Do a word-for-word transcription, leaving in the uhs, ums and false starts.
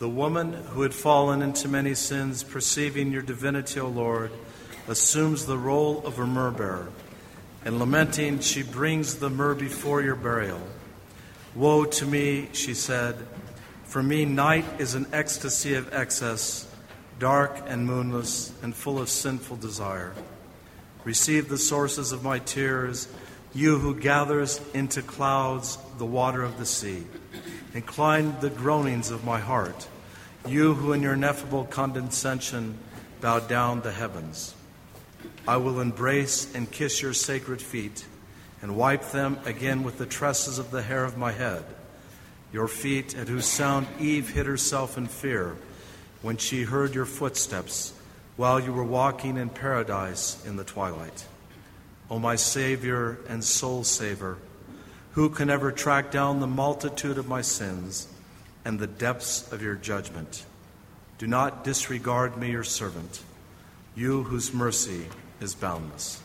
The woman who had fallen into many sins, perceiving your divinity, O Lord, assumes the role of a myrrh-bearer, and lamenting, she brings the myrrh before your burial. Woe to me, she said, for me night is an ecstasy of excess, dark and moonless and full of sinful desire. Receive the sources of my tears, you who gathers into clouds the water of the sea. Incline the groanings of my heart, you who in your ineffable condescension bow down the heavens. I will embrace and kiss your sacred feet and wipe them again with the tresses of the hair of my head, your feet at whose sound Eve hid herself in fear when she heard your footsteps while you were walking in paradise in the twilight. O my Savior and soul saver, who can ever track down the multitude of my sins and the depths of your judgment? Do not disregard me, your servant, you whose mercy is boundless.